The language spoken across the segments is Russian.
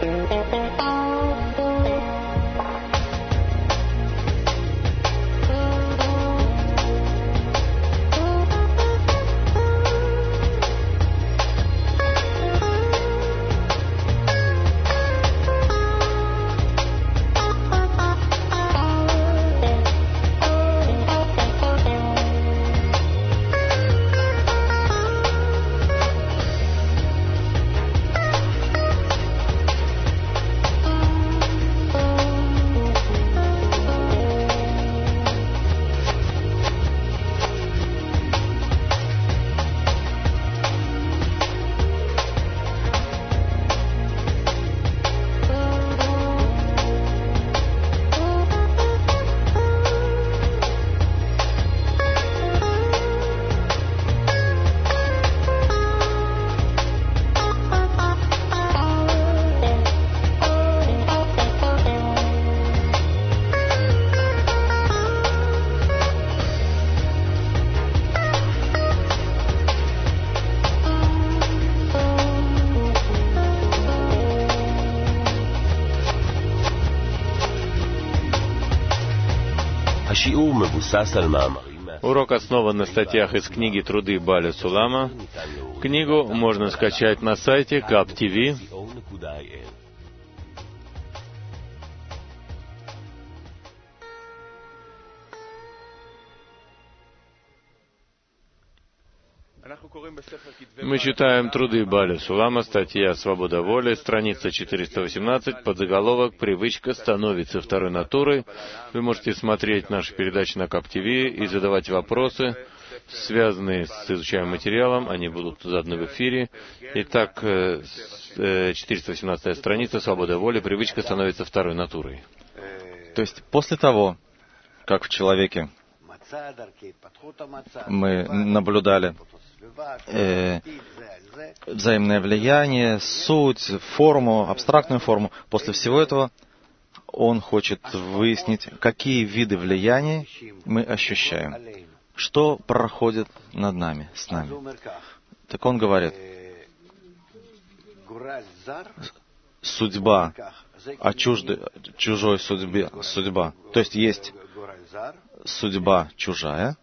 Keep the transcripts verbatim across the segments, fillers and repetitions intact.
Урок основан на статьях из книги «Труды Бааля Сулама». Книгу можно скачать на сайте кап ти ви. Мы читаем «Труды Бааля Сулама», статья «Свобода воли», страница четыреста восемнадцать, подзаголовок «Привычка становится второй натурой». Вы можете смотреть наши передачи на кап ти ви и задавать вопросы, связанные с изучаемым материалом. Они будут заданы в эфире. Итак, четыреста восемнадцатая страница «Свобода воли», «Привычка становится второй натурой». То есть после того, как в человеке мы наблюдали э, взаимное влияние, суть, форму, абстрактную форму, после всего этого он хочет выяснить, какие виды влияния мы ощущаем, что проходит над нами, с нами. Так он говорит, судьба, о чуждой, чужой судьбе, судьба. То есть есть судьба чужая,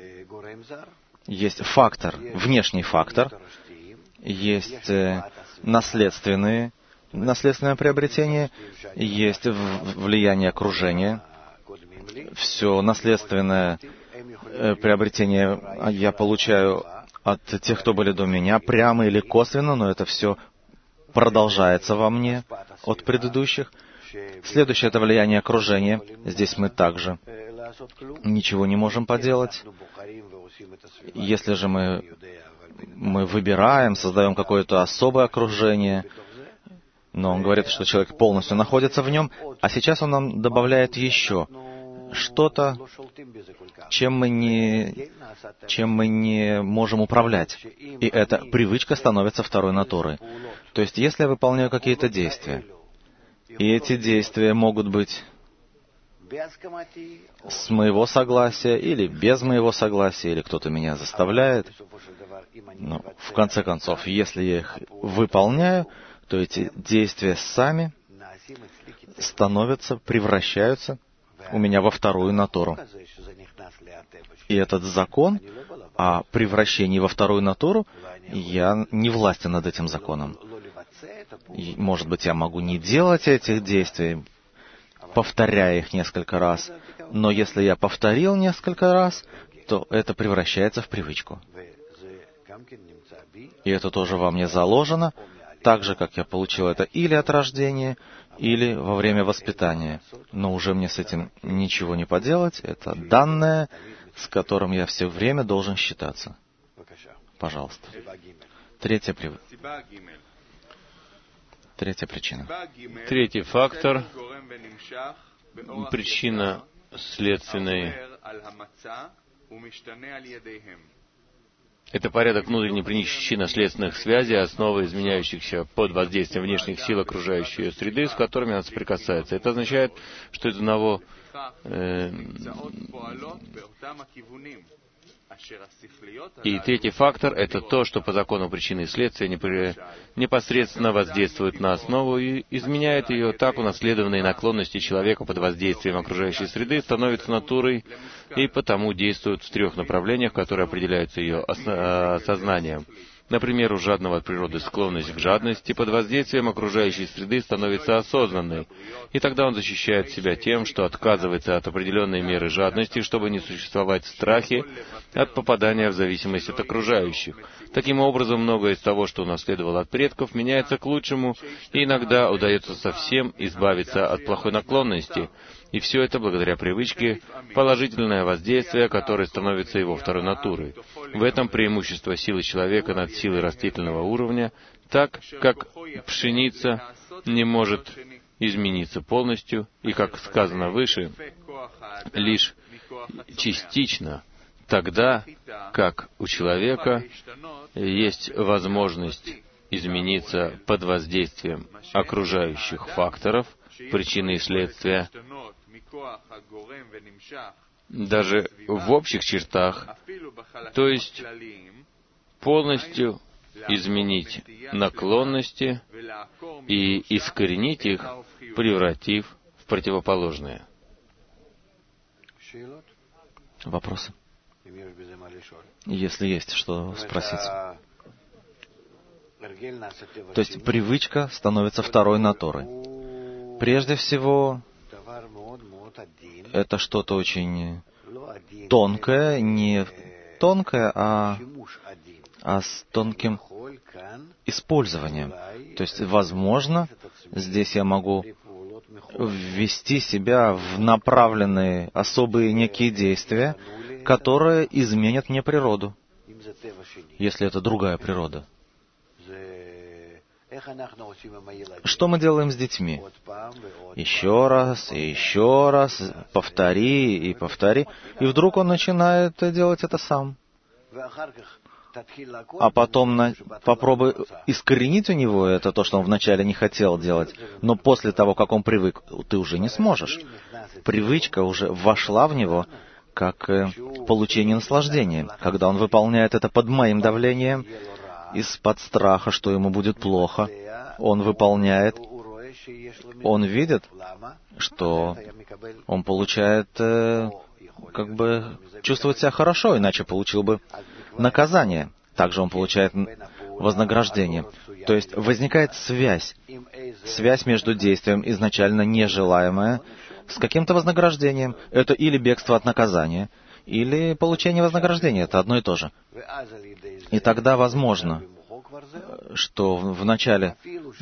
есть фактор, внешний фактор, есть наследственные, наследственное приобретение, есть влияние окружения. Все наследственное приобретение я получаю от тех, кто были до меня, прямо или косвенно, но это все продолжается во мне от предыдущих. Следующее — это влияние окружения. Здесь мы также ничего не можем поделать. Если же мы, мы выбираем, создаем какое-то особое окружение, но он говорит, что человек полностью находится в нем, а сейчас он нам добавляет еще что-то, чем мы не, чем мы не можем управлять. И эта привычка становится второй натурой. То есть, если я выполняю какие-то действия, и эти действия могут быть с моего согласия или без моего согласия, или кто-то меня заставляет, но в конце концов, если я их выполняю, то эти действия сами становятся, превращаются у меня во вторую натуру. И этот закон о превращении во вторую натуру, я не властен над этим законом. И, может быть, я могу не делать этих действий, повторяя их несколько раз, но если я повторил несколько раз, то это превращается в привычку. И это тоже во мне заложено, так же, как я получил это или от рождения, или во время воспитания. Но уже мне с этим ничего не поделать. Это данное, с которым я все время должен считаться. Пожалуйста. Третья, прив... Третья причина. Третий фактор, причина следственной. Это порядок внутренней причинно-следственных связей, основы изменяющихся под воздействием внешних сил окружающей ее среды, с которыми она соприкасается. Это означает, что из одного э, И третий фактор — это то, что по закону причины и следствия непосредственно воздействует на основу и изменяет ее. Так унаследованные наклонности человека под воздействием окружающей среды становятся натурой и потому действуют в трех направлениях, которые определяются ее сознанием. Например, у жадного от природы склонность к жадности под воздействием окружающей среды становится осознанной, и тогда он защищает себя тем, что отказывается от определенной меры жадности, чтобы не существовать в страхе от попадания в зависимость от окружающих. Таким образом, многое из того, что унаследовал от предков, меняется к лучшему, и иногда удается совсем избавиться от плохой наклонности. И все это благодаря привычке, положительное воздействие, которое становится его второй натурой. В этом преимущество силы человека над силой растительного уровня, так как пшеница не может измениться полностью, и, как сказано выше, лишь частично, тогда как у человека есть возможность измениться под воздействием окружающих факторов, причины и следствия, даже в общих чертах, то есть полностью изменить наклонности и искоренить их, превратив в противоположные. Вопросы? Если есть что спросить. То есть привычка становится второй натурой. Прежде всего, это что-то очень тонкое, не тонкое, а, а с тонким использованием. То есть, возможно, здесь я могу ввести себя в направленные особые некие действия, которые изменят мне природу, если это другая природа. Что мы делаем с детьми? Еще раз, и еще раз, повтори и повтори, и вдруг он начинает делать это сам. А потом на... попробуй искоренить у него это, то, что он вначале не хотел делать, но после того, как он привык, ты уже не сможешь. Привычка уже вошла в него, как получение наслаждения. Когда он выполняет это под моим давлением, из-под страха, что ему будет плохо, он выполняет, он видит, что он получает, э, как бы, чувствует себя хорошо, иначе получил бы наказание. Также он получает вознаграждение. То есть возникает связь, связь между действием, изначально нежелаемое, с каким-то вознаграждением. Это или бегство от наказания, или получение вознаграждения. Это одно и то же. И тогда возможно, что вначале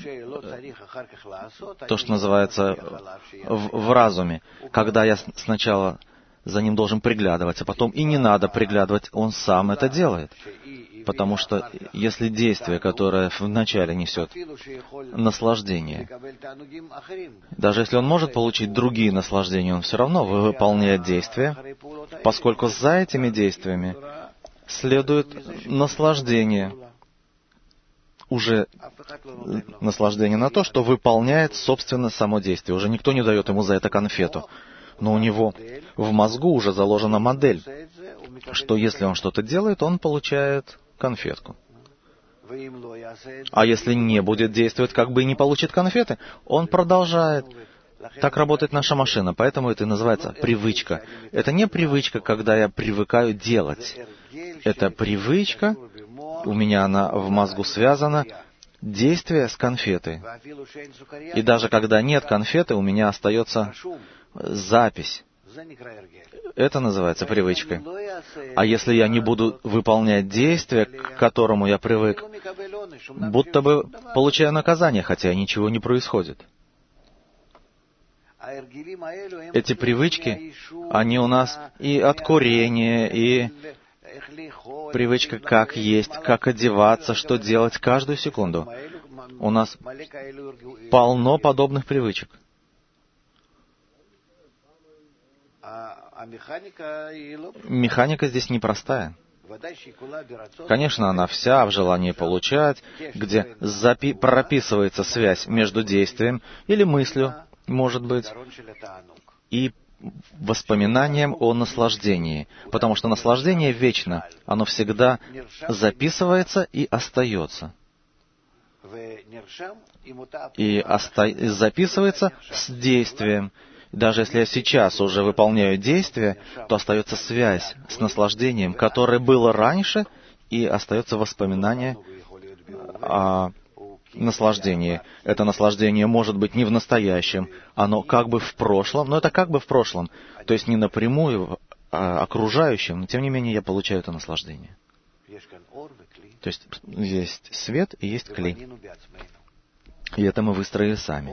то, что называется в, в разуме, когда я сначала за ним должен приглядывать, а потом и не надо приглядывать, он сам это делает. Потому что если действие, которое вначале несет наслаждение, даже если он может получить другие наслаждения, он все равно выполняет действия, поскольку за этими действиями следует наслаждение. Уже наслаждение на то, что выполняет, собственно, само действие. Уже никто не дает ему за это конфету. Но у него в мозгу уже заложена модель, что если он что-то делает, он получает конфетку. А если не будет действовать, как бы и не получит конфеты, он продолжает. Так работает наша машина, поэтому это и называется привычка. Это не привычка, когда я привыкаю делать. Это привычка, у меня она в мозгу связана, действие с конфетой. И даже когда нет конфеты, у меня остается запись. Это называется привычкой. А если я не буду выполнять действие, к которому я привык, будто бы получаю наказание, хотя ничего не происходит. Эти привычки, они у нас и от курения, и привычка как есть, как одеваться, что делать каждую секунду. У нас полно подобных привычек. Механика здесь непростая. Конечно, она вся в желании получать, где запи- прописывается связь между действием или мыслью, может быть, и воспоминанием о наслаждении, потому что наслаждение вечно, оно всегда записывается и остается. И оста... записывается с действием. Даже если я сейчас уже выполняю действие, то остается связь с наслаждением, которое было раньше, и остается воспоминание о наслаждении. Это наслаждение может быть не в настоящем, оно как бы в прошлом, но это как бы в прошлом. То есть не напрямую а окружающим, но тем не менее я получаю это наслаждение. То есть есть свет и есть клей. И это мы выстроили сами.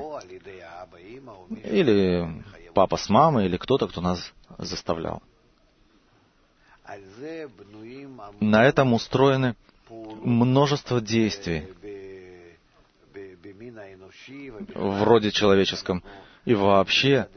Или папа с мамой, или кто-то, кто нас заставлял. На этом устроены множество действий в роде человеческом. И вообще,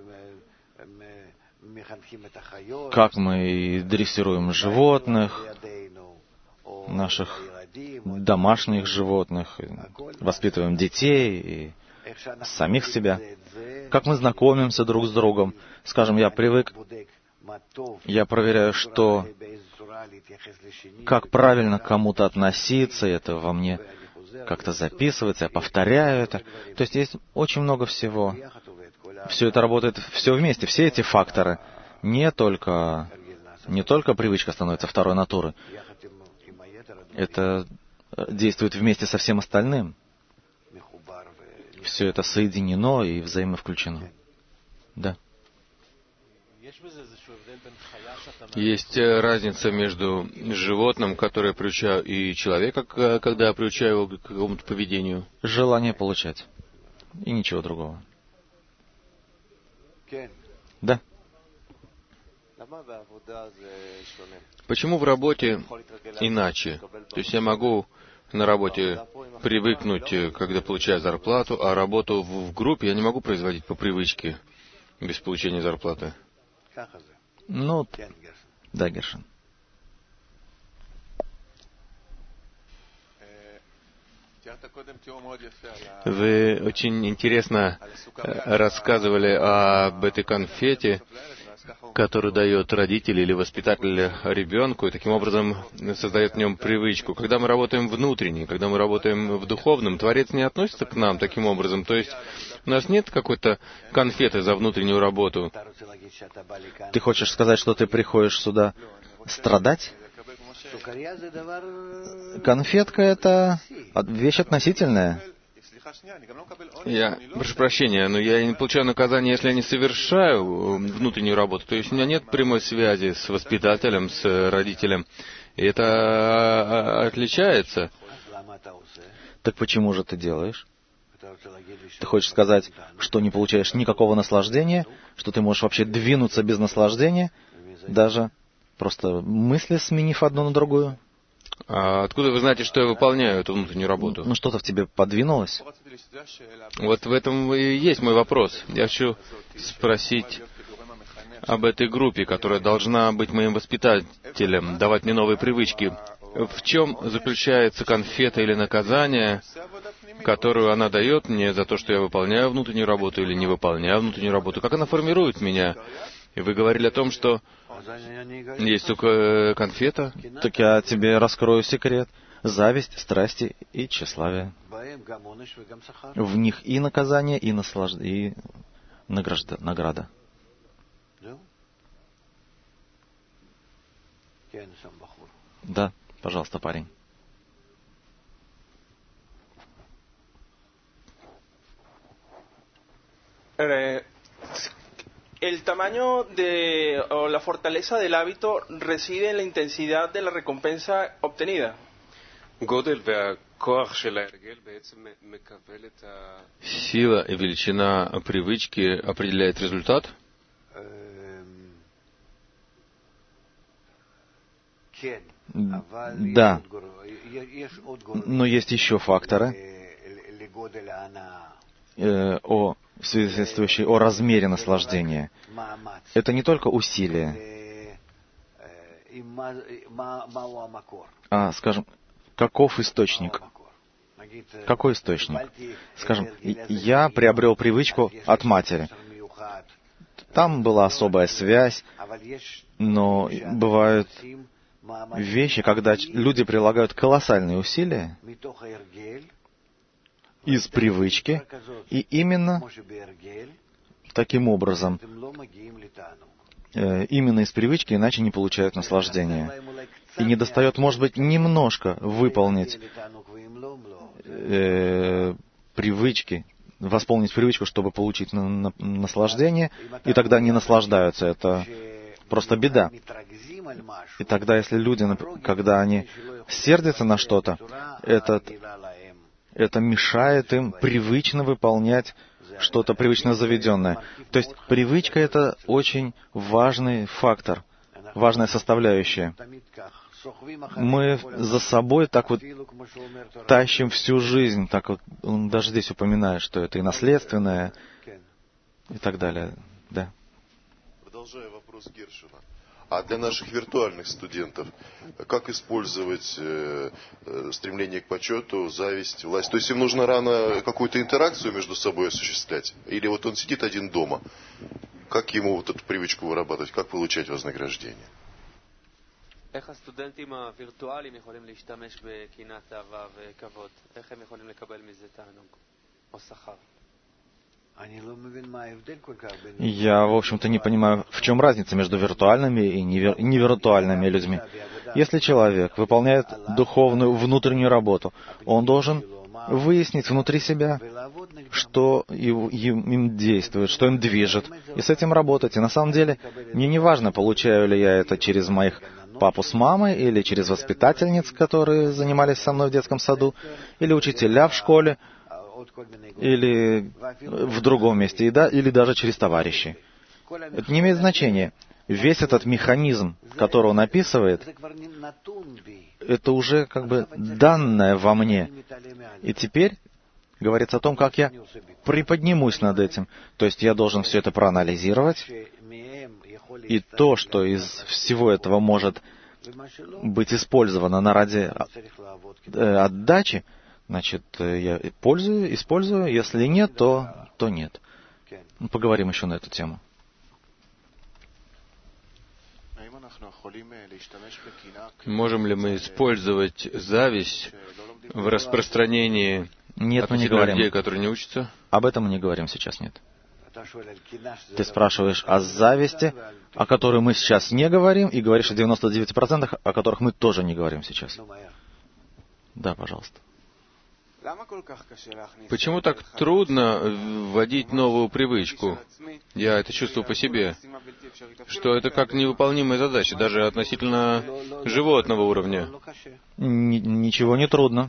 как мы дрессируем животных, наших домашних животных, воспитываем детей и самих себя, как мы знакомимся друг с другом. Скажем, я привык, я проверяю, что, как правильно к кому-то относиться, это во мне как-то записывается, я повторяю это. То есть есть очень много всего. Все это работает, все вместе, все эти факторы. Не только, не только привычка становится второй натурой. Это действует вместе со всем остальным. Все это соединено и взаимовключено. Да. Есть разница между животным, которое я приучаю, и человека, когда я приучаю его к какому-то поведению? Желание получать. И ничего другого. Да. Почему в работе иначе? То есть я могу на работе привыкнуть, когда получаю зарплату, а работу в группе я не могу производить по привычке без получения зарплаты. Ну, да, Гершин. Вы очень интересно рассказывали об этой конфете, которую дает родитель или воспитатель ребенку, и таким образом создает в нем привычку. Когда мы работаем внутренне, когда мы работаем в духовном, Творец не относится к нам таким образом. То есть у нас нет какой-то конфеты за внутреннюю работу. Ты хочешь сказать, что ты приходишь сюда страдать? Конфетка — это вещь относительная. Я прошу прощения, но я не получаю наказания, если я не совершаю внутреннюю работу. То есть у меня нет прямой связи с воспитателем, с родителем. И это отличается. Так почему же ты делаешь? Ты хочешь сказать, что не получаешь никакого наслаждения, что ты можешь вообще двинуться без наслаждения, даже просто мысли сменив одну на другую? А откуда вы знаете, что я выполняю эту внутреннюю работу? Ну, что-то в тебе подвинулось? Вот в этом и есть мой вопрос. Я хочу спросить об этой группе, которая должна быть моим воспитателем, давать мне новые привычки. В чем заключается конфета или наказание, которую она дает мне за то, что я выполняю внутреннюю работу или не выполняю внутреннюю работу? Как она формирует меня? И вы говорили о том, что есть только конфета? Так я тебе раскрою секрет. Зависть, страсти и тщеславие. В них и наказание, и наслаждение, и награжда, награда. Да, пожалуйста, парень. El tamaño de, o la fortaleza del hábito reside en la intensidad de la recompensa obtenida. Сила и величина привычки определяет результат? Да. Но есть еще факторы, э, о, свидетельствующие о размере наслаждения. Это не только усилие, а, скажем, каков источник? Какой источник? Скажем, я приобрел привычку от матери. там была особая связь, но бывают вещи, когда люди прилагают колоссальные усилия из привычки, и именно таким образом, именно из привычки, иначе не получают наслаждения. И недостает, может быть, немножко выполнить э, привычки, восполнить привычку, чтобы получить на, на, наслаждение, и тогда не наслаждаются. Это просто беда. И тогда, если люди, когда они сердятся на что-то, это, это мешает им привычно выполнять что-то привычно заведенное. То есть привычка — это очень важный фактор, важная составляющая. Мы за собой так вот тащим всю жизнь, так вот он даже здесь упоминает, что это и наследственное, и так далее. Да. Продолжая вопрос Гершина. А для наших виртуальных студентов, как использовать э, э, стремление к почету, зависть, власть? То есть им нужно рано какую-то интеракцию между собой осуществлять? Или вот он сидит один дома? Как ему вот эту привычку вырабатывать? Как получать вознаграждение? איך הסטודנטים הווירטואליים יכולים להשתמש בקנאת אהבה וכבוד? איך הם יכולים לקבל מזה תענוג או שכר? Я, в общем-то, не понимаю, в чем разница между виртуальными и невир... невиртуальными людьми. Если человек выполняет духовную внутреннюю работу, он должен выяснить внутри себя, что им действует, что им движет, и с этим работать. И на самом деле, мне не важно, получаю ли я это через моих папу с мамой, или через воспитательниц, которые занимались со мной в детском саду, или учителя в школе, или в другом месте, и да, или даже через товарищей. Это не имеет значения. Весь этот механизм, который он описывает, это уже как бы данное во мне. И теперь говорится о том, как я приподнимусь над этим. То есть я должен все это проанализировать, и то, что из всего этого может быть использовано на ради отдачи, значит, я пользую, использую. Если нет, то, то нет. Поговорим еще на эту тему. Можем ли мы использовать зависть в распространении нет, мы не говорим. людей, которые не учатся? Об этом мы не говорим сейчас, нет. Ты спрашиваешь о зависти, о которой мы сейчас не говорим, и говоришь о девяноста девяти процентах, о которых мы тоже не говорим сейчас. Да, пожалуйста. Почему так трудно вводить новую привычку? Я это чувствую по себе, что это как невыполнимая задача, даже относительно животного уровня. Ничего не трудно.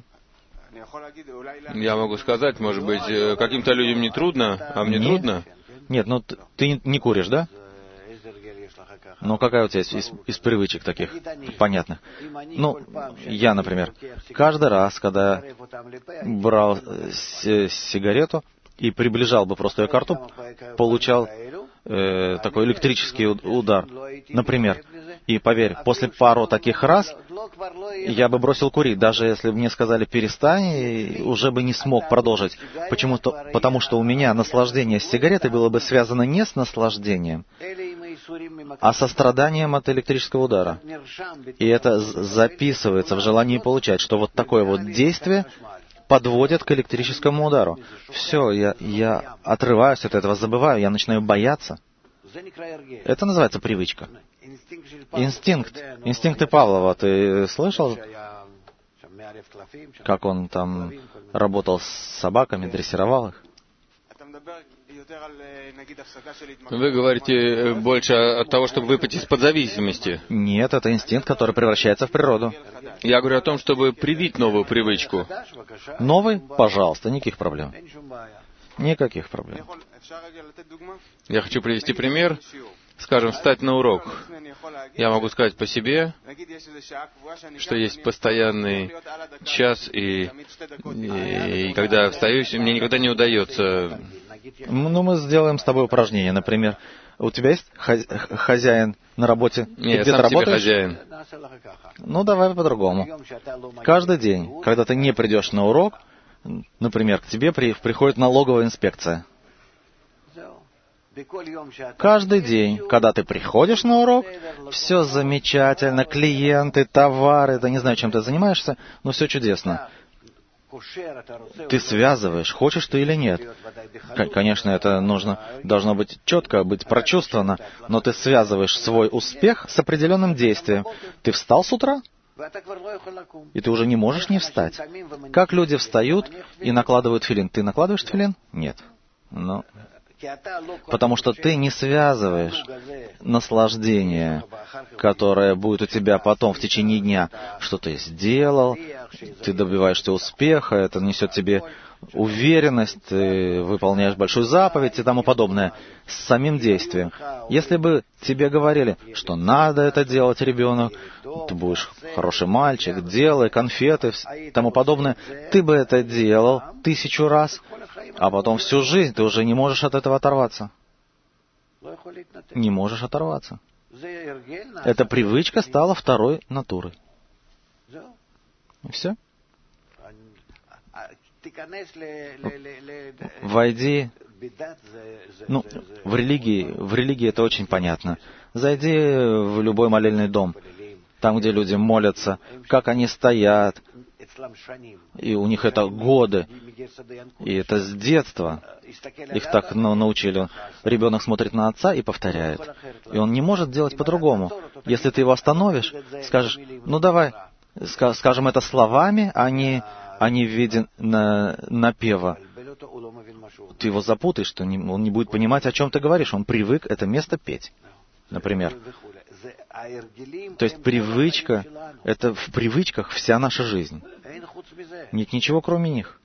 Я могу сказать, может быть, каким-то людям не трудно, а мне Нет. трудно? Нет, ну ты не куришь, да? Ну, какая у тебя есть из, из привычек таких понятных? Ну, я, например, каждый раз, когда брал с- сигарету и приближал бы просто ее к рту, получал э, такой электрический удар, например. И поверь, после пару таких раз я бы бросил курить, даже если бы мне сказали «перестань», и уже бы не смог продолжить. Почему-то, потому что у меня наслаждение с сигаретой было бы связано не с наслаждением, а со страданием от электрического удара. И это записывается в желании получать, что вот такое вот действие подводит к электрическому удару. Все, я, я отрываюсь от этого, забываю, я начинаю бояться. Это называется привычка. Инстинкт. Инстинкты Павлова. Ты слышал, как он там работал с собаками, дрессировал их? Вы говорите больше от того, чтобы выпасть из-под зависимости. Нет, это инстинкт, который превращается в природу. Я говорю о том, чтобы привить новую привычку. Новый? Пожалуйста, никаких проблем. Никаких проблем. Я хочу привести пример. Скажем, встать на урок. Я могу сказать по себе, что есть постоянный час, и, и, и когда я встаю, мне никогда не удается. Ну, мы сделаем с тобой упражнение. Например, у тебя есть хозяин на работе? Нет, ты я сам работаешь? себе хозяин. Ну, давай по-другому. Каждый день, когда ты не придешь на урок, например, к тебе при, приходит налоговая инспекция. Каждый день, когда ты приходишь на урок, все замечательно, клиенты, товары, да не знаю, чем ты занимаешься, но все чудесно. Ты связываешь, хочешь ты или нет. Конечно, это нужно, должно быть четко, быть прочувствовано, но ты связываешь свой успех с определенным действием. Ты встал с утра, и ты уже не можешь не встать. Как люди встают и накладывают тфилин? Ты накладываешь тфилин? Нет. Ну, потому что ты не связываешь наслаждение, которое будет у тебя потом в течение дня, что ты сделал, ты добиваешься успеха, это несет тебе уверенность, ты выполняешь большую заповедь и тому подобное с самим действием. Если бы тебе говорили, что надо это делать, ребенок, ты будешь хороший мальчик, делай конфеты и тому подобное, ты бы это делал тысячу раз, а потом всю жизнь ты уже не можешь от этого оторваться. Не можешь оторваться. Эта привычка стала второй натурой. И все. Войди, ну, в религии, в религии это очень понятно. Зайди в любой молельный дом, там, где люди молятся, как они стоят, и у них это годы, и это с детства. Их так ну, научили. Ребенок смотрит на отца и повторяет. И он не может делать по-другому. Если ты его остановишь, скажешь, ну давай, скажем это словами, а не, а не в виде на, напева. Ты его запутаешь, что не, он не будет понимать, о чем ты говоришь. Он привык это место петь, например. То есть привычка, это в привычках вся наша жизнь. Нет ничего, кроме них.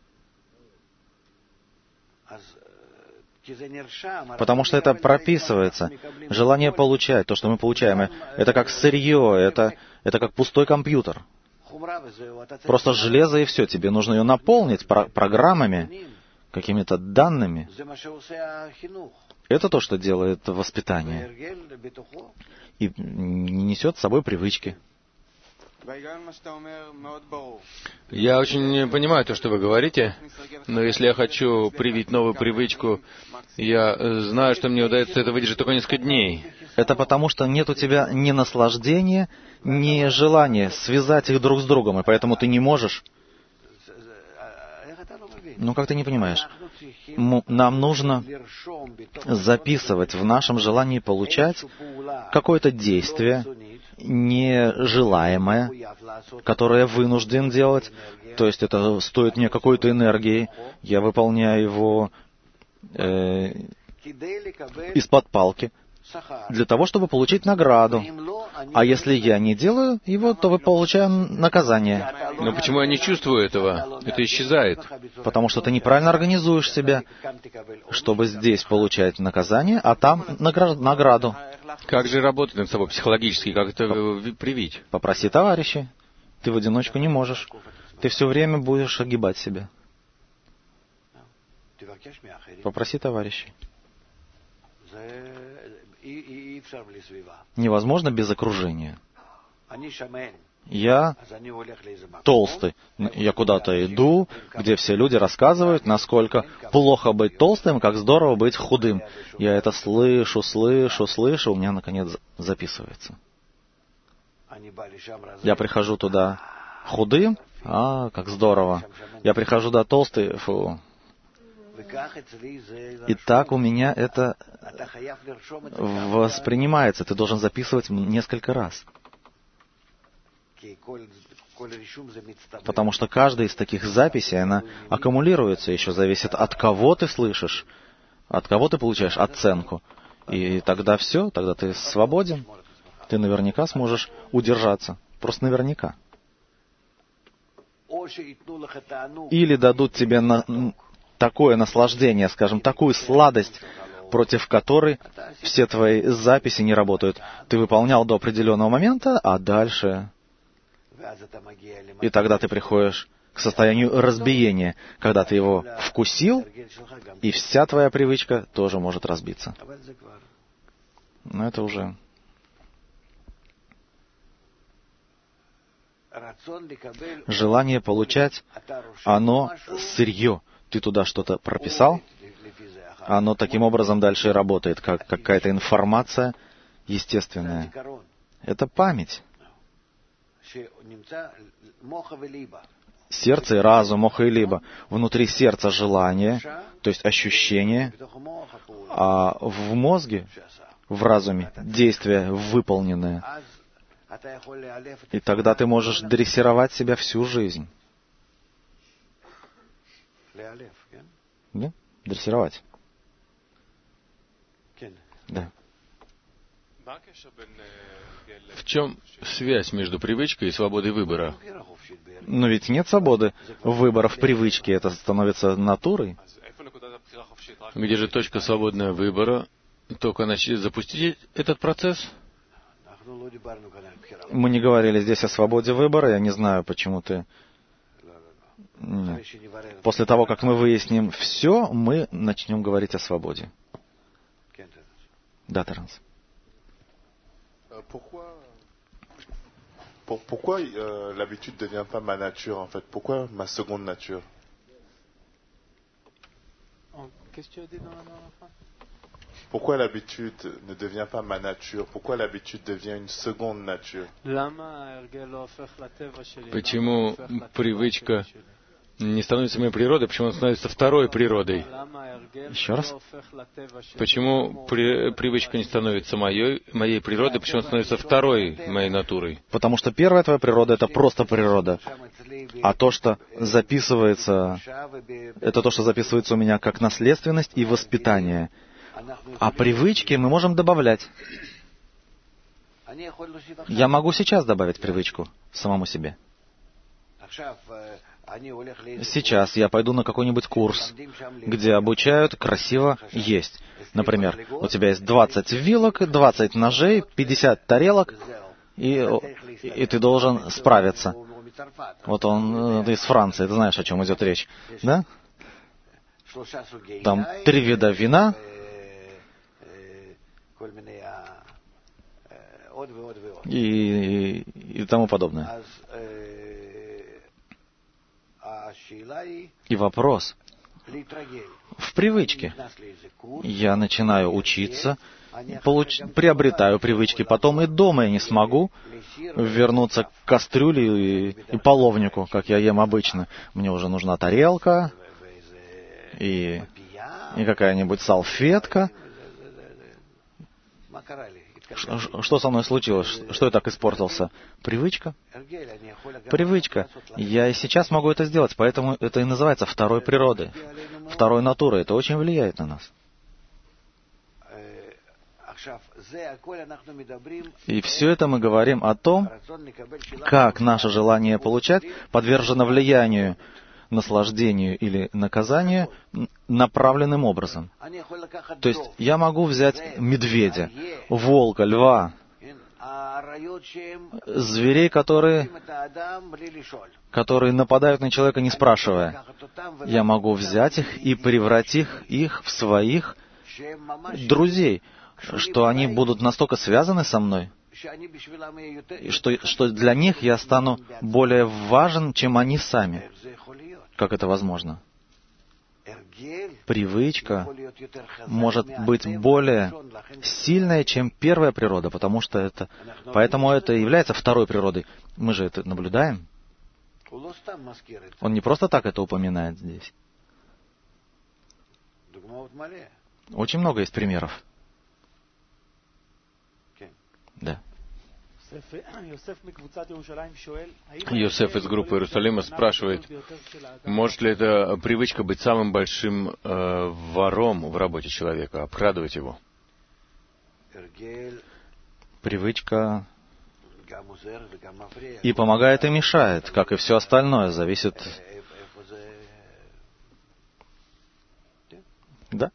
Потому что это прописывается. Желание получать, то, что мы получаем, это как сырье, это, это как пустой компьютер. Просто железо и все. Тебе нужно ее наполнить про- программами, какими-то данными. Это то, что делает воспитание. И несет с собой привычки. Я очень понимаю то, что вы говорите, но если я хочу привить новую привычку, я знаю, что мне удается это выдержать только несколько дней. Это потому, что нет у тебя ни наслаждения, ни желания связать их друг с другом, и поэтому ты не можешь. Ну, как ты не понимаешь? Нам нужно записывать в нашем желании получать какое-то действие, нежелаемое, которое я вынужден делать. То есть это стоит мне какой-то энергии. Я выполняю его э, из-под палки для того, чтобы получить награду. А если я не делаю его, то вы получаете наказание. Но почему я не чувствую этого? Это исчезает. Потому что ты неправильно организуешь себя, чтобы здесь получать наказание, а там награду. Как же работать над собой психологически? Как это привить? Попроси товарищей. Ты в одиночку не можешь. Ты все время будешь огибать себя. Попроси товарищей. Невозможно без окружения. Я толстый. Я куда-то иду, где все люди рассказывают, насколько плохо быть толстым, как здорово быть худым. Я это слышу, слышу, слышу, у меня, наконец, записывается. Я прихожу туда худым, а, как здорово. Я прихожу туда толстый, фу. И так у меня это воспринимается. Ты должен записывать несколько раз. Потому что каждая из таких записей, она аккумулируется, еще зависит от кого ты слышишь, от кого ты получаешь оценку. И тогда все, тогда ты свободен. Ты наверняка сможешь удержаться. Просто наверняка. Или дадут тебе на... такое наслаждение, скажем, такую сладость, против которой все твои записи не работают. Ты выполнял до определенного момента, а дальше... И тогда ты приходишь к состоянию разбиения, когда ты его вкусил, и вся твоя привычка тоже может разбиться. Но это уже... Желание получать, оно сырье. Ты туда что-то прописал, оно таким образом дальше и работает, как какая-то информация естественная. Это память. Сердце и разум, моха и либа. Внутри сердца желание, то есть ощущение, а в мозге, в разуме, действие выполненное. И тогда ты можешь дрессировать себя всю жизнь. Да? Дрессировать. Да. В чем связь между привычкой и свободой выбора? Но ведь нет свободы выбора в привычке, это становится натурой. Где же точка свободного выбора? Только начать запустить этот процесс? Мы не говорили здесь о свободе выбора, я не знаю, почему ты... Нет. После того, как мы выясним все, мы начнем говорить о свободе. Да, Таранс. Pourquoi euh, l'habitude ne devient pas ma nature, en fait? Pourquoi ma seconde nature? Qu'est-ce que tu as dit dans la dernière phrase? Pourquoi l'habitude ne devient pas ma nature? Pourquoi l'habitude devient une seconde nature? Почему привычка не становится моей природой, почему она становится второй природой? Еще раз. Почему при, привычка не становится моей, моей природой, почему она становится второй моей натурой? Потому что первая твоя природа — это просто природа. А то, что записывается, это то, что записывается у меня как наследственность и воспитание. А привычки мы можем добавлять. Я могу сейчас добавить привычку самому себе. Сейчас я пойду на какой-нибудь курс, где обучают красиво есть. Например, у тебя есть двадцать вилок, двадцать ножей, пятьдесят тарелок, и, и ты должен справиться. Вот он из Франции, ты знаешь, о чем идет речь, да? Там три вида вина, и, и тому подобное. И вопрос в привычке. Я начинаю учиться, получ... приобретаю привычки, потом и дома я не смогу вернуться к кастрюле и, и половнику, как я ем обычно. Мне уже нужна тарелка и, и какая-нибудь салфетка. Что со мной случилось? Что я так испортился? Привычка? Привычка. Я и сейчас могу это сделать, поэтому это и называется второй природой, второй натурой. Это очень влияет на нас. И все это мы говорим о том, как наше желание получать подвержено влиянию, наслаждению или наказанию направленным образом. То есть я могу взять медведя, волка, льва, зверей, которые, которые нападают на человека, не спрашивая. Я могу взять их и превратить их в своих друзей, что они будут настолько связаны со мной, что, что для них я стану более важен, чем они сами. Как это возможно? Привычка может быть более сильная, чем первая природа, потому что это, поэтому это является второй природой. Мы же это наблюдаем. Он не просто так это упоминает здесь. Очень много есть примеров. Да. Йосеф из группы Иерусалима спрашивает, может ли эта привычка быть самым большим э, вором в работе человека, обкрадывать его? Привычка и помогает, и мешает, как и все остальное, зависит... Да?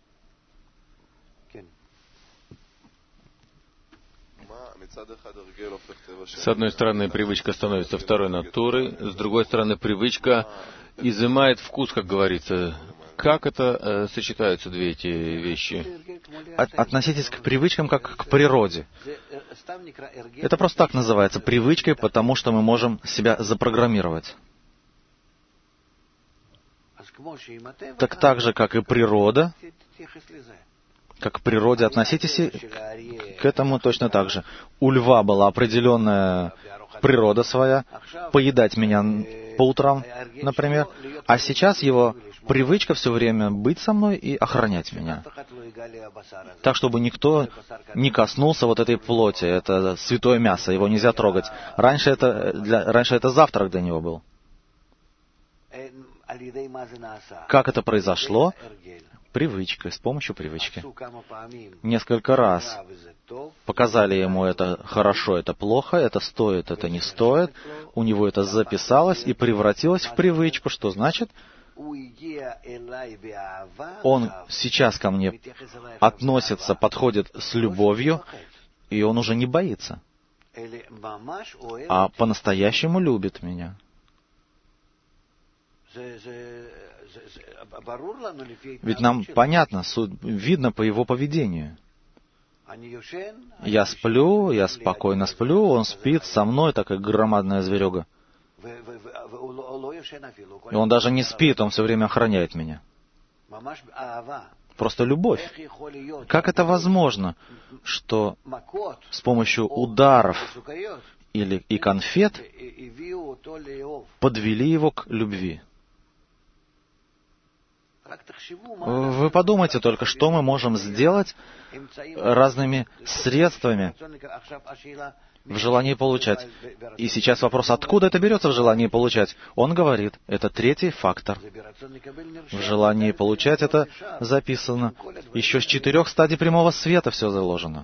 С одной стороны, привычка становится второй натурой, с другой стороны, привычка изымает вкус, как говорится. Как это э, сочетаются две эти вещи? От, относитесь к привычкам как к природе. Это просто так называется привычкой, потому что мы можем себя запрограммировать. Так так же, как и природа, Как к природе относитесь и к этому точно так же. У льва была определенная природа своя, поедать меня по утрам, например, а сейчас его привычка все время быть со мной и охранять меня. Так, чтобы никто не коснулся вот этой плоти, это святое мясо, его нельзя трогать. Раньше это, для, раньше это завтрак для него был. Как это произошло? Привычкой, с помощью привычки. Несколько раз показали ему это хорошо, это плохо, это стоит, это не стоит. У него это записалось и превратилось в привычку, что значит, он сейчас ко мне относится, подходит с любовью, и он уже не боится, а по-настоящему любит меня. Ведь нам понятно, видно по его поведению. Я сплю, я спокойно сплю, он спит со мной, так как громадная зверега. И он даже не спит, он все время охраняет меня. Просто любовь. Как это возможно, что с помощью ударов или и конфет подвели его к любви? Вы подумайте только, что мы можем сделать разными средствами в желании получать. И сейчас вопрос, откуда это берется в желании получать? Он говорит, это третий фактор. В желании получать это записано. Еще с четырех стадий прямого света все заложено.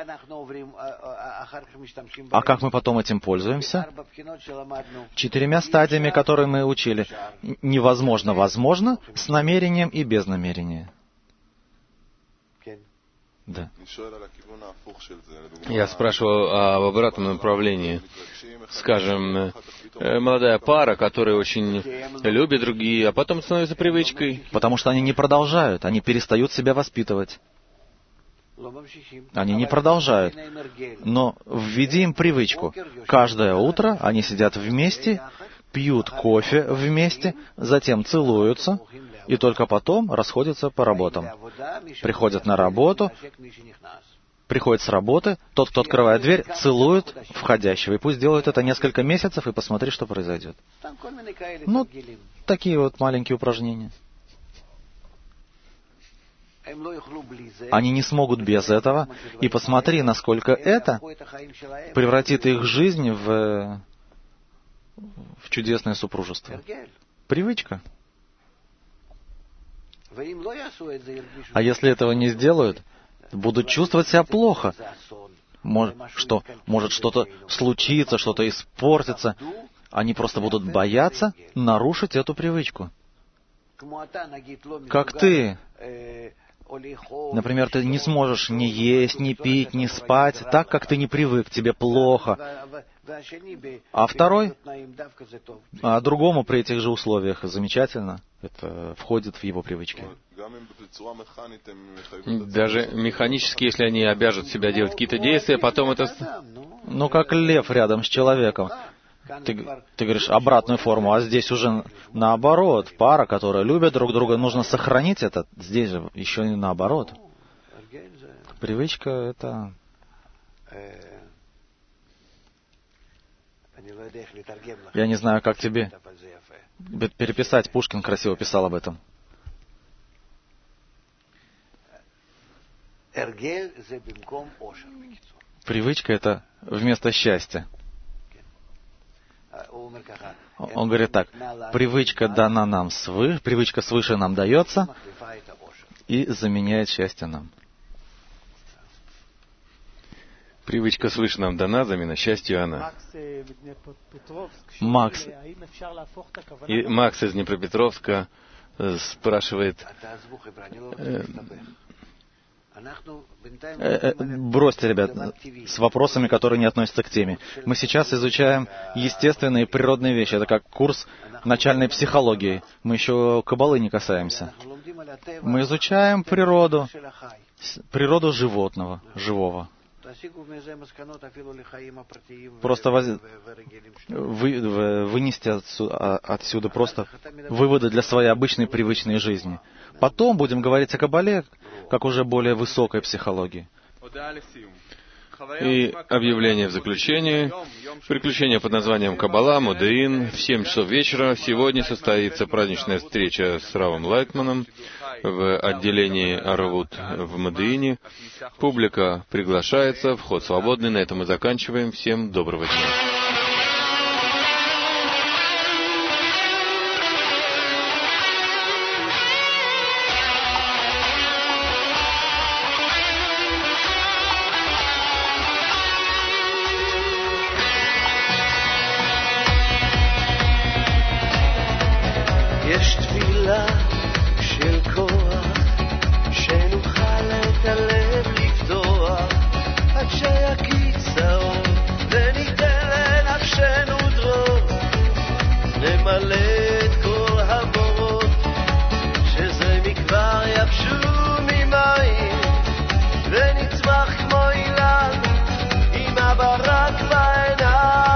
А как мы потом этим пользуемся? Четырьмя стадиями, которые мы учили. Невозможно, возможно, с намерением и без намерения. Да. Я спрашиваю об обратном направлении. Скажем, молодая пара, которая очень любит другие, а потом становится привычкой. Потому что они не продолжают, они перестают себя воспитывать. Они не продолжают. Но введи им привычку. Каждое утро они сидят вместе, пьют кофе вместе, затем целуются, и только потом расходятся по работам. Приходят на работу, приходят с работы, тот, кто открывает дверь, целует входящего. И пусть делают это несколько месяцев, и посмотри, что произойдет. Ну, такие вот маленькие упражнения. Они не смогут без этого. И посмотри, насколько это превратит их жизнь в, в чудесное супружество. Привычка. А если этого не сделают, будут чувствовать себя плохо. Может, что, может что-то случится, что-то испортится. Они просто будут бояться нарушить эту привычку. Как ты, например, ты не сможешь ни есть, ни пить, ни спать, так, как ты не привык, тебе плохо. А второй, а другому при этих же условиях замечательно. Это входит в его привычки. Даже механически, если они обяжут себя делать какие-то действия, потом это... Ну, как лев рядом с человеком. Ты, ты говоришь обратную форму, а здесь уже наоборот. Пара, которая любит друг друга, нужно сохранить это. Здесь же еще и наоборот. Привычка — это... Я не знаю, как тебе переписать. Пушкин красиво писал об этом. Привычка — это вместо счастья. Он говорит так: привычка дана нам свыше, привычка свыше нам дается и заменяет счастье нам. Привычка свыше нам дана, замена счастью она. Макс. И Макс из Днепропетровска спрашивает... Э, э, бросьте, ребят, с вопросами, которые не относятся к теме. Мы сейчас изучаем естественные природные вещи. Это как курс начальной психологии. Мы еще каббалы не касаемся. Мы изучаем природу, природу животного, живого. Просто воз... вы, вы, вынести отсюда, отсюда просто выводы для своей обычной привычной жизни. Потом будем говорить о каббале, как уже более высокой психологии. И объявление в заключение. Приключение под названием Каббала, Модеин. В семь часов вечера сегодня состоится праздничная встреча с Равом Лайтманом в отделении Арвут в Модеине. Публика приглашается, вход свободный. На этом мы заканчиваем. Всем доброго дня. יש תפילה של כוח שנוכל את הלב לפתוח עד שיקיץ האור וניתן לנפשנו דרור נמלא את כל הבורות שזה מכבר יבשו ממים ונצמח כמו אילן עם הברק בעיניים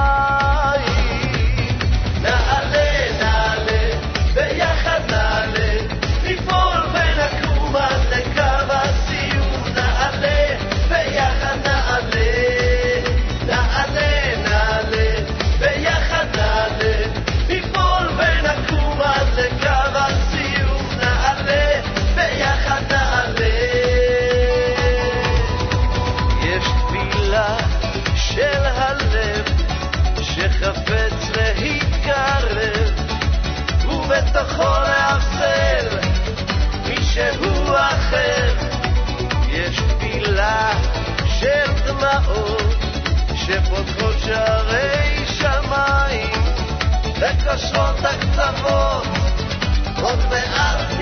של הלב שחפץ להתקרב ובתוכו להפסל מישהו אחר יש תפילה של דמעות שפותחות שערי שמיים וקושרות הקצוות עוד מעט